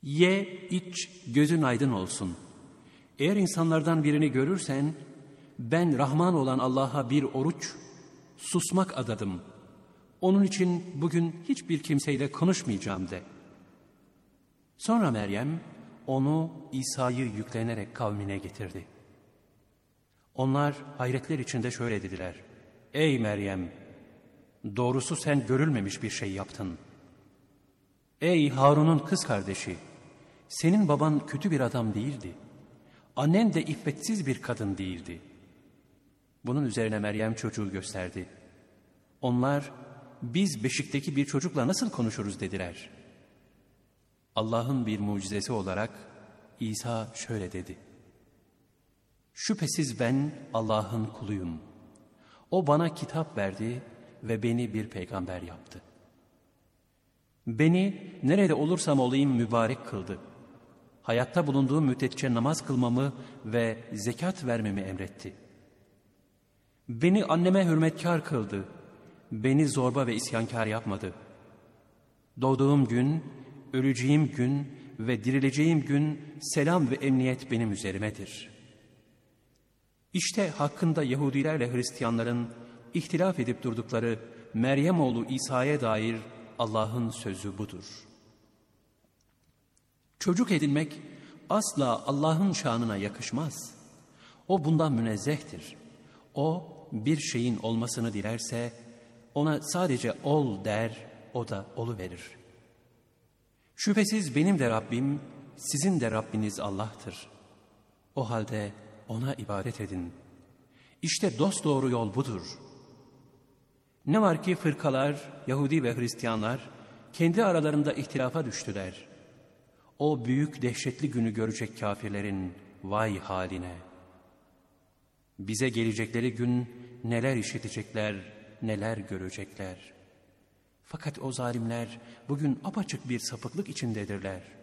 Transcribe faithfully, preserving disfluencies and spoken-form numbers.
Ye, iç, gözün aydın olsun. Eğer insanlardan birini görürsen, ben Rahman olan Allah'a bir oruç, susmak adadım. Onun için bugün hiçbir kimseyle konuşmayacağım de. Sonra Meryem, onu İsa'yı yüklenerek kavmine getirdi. Onlar hayretler içinde şöyle dediler: Ey Meryem! Doğrusu sen görülmemiş bir şey yaptın. Ey Harun'un kız kardeşi! Senin baban kötü bir adam değildi. Annen de iffetsiz bir kadın değildi. Bunun üzerine Meryem çocuğu gösterdi. Onlar, biz beşikteki bir çocukla nasıl konuşuruz dediler. Allah'ın bir mucizesi olarak İsa şöyle dedi: Şüphesiz ben Allah'ın kuluyum. O bana kitap verdi ve beni bir peygamber yaptı. Beni nerede olursam olayım mübarek kıldı. Hayatta bulunduğum müddetçe namaz kılmamı ve zekat vermemi emretti. Beni anneme hürmetkar kıldı. Beni zorba ve isyankar yapmadı. Doğduğum gün, öleceğim gün ve dirileceğim gün selam ve emniyet benim üzerimedir. İşte hakkında Yahudilerle Hristiyanların ihtilaf edip durdukları Meryem oğlu İsa'ya dair Allah'ın sözü budur. Çocuk edinmek asla Allah'ın şanına yakışmaz. O bundan münezzehtir. O bir şeyin olmasını dilerse ona sadece ol der, o da oluverir. Şüphesiz benim de Rabbim, sizin de Rabbiniz Allah'tır. O halde ona ibadet edin. İşte dosdoğru yol budur. Ne var ki fırkalar, Yahudi ve Hristiyanlar kendi aralarında ihtilafa düştüler. O büyük dehşetli günü görecek kafirlerin vay haline. Bize gelecekleri gün neler işitecekler, neler görecekler. Fakat o zalimler bugün apaçık bir sapıklık içindedirler.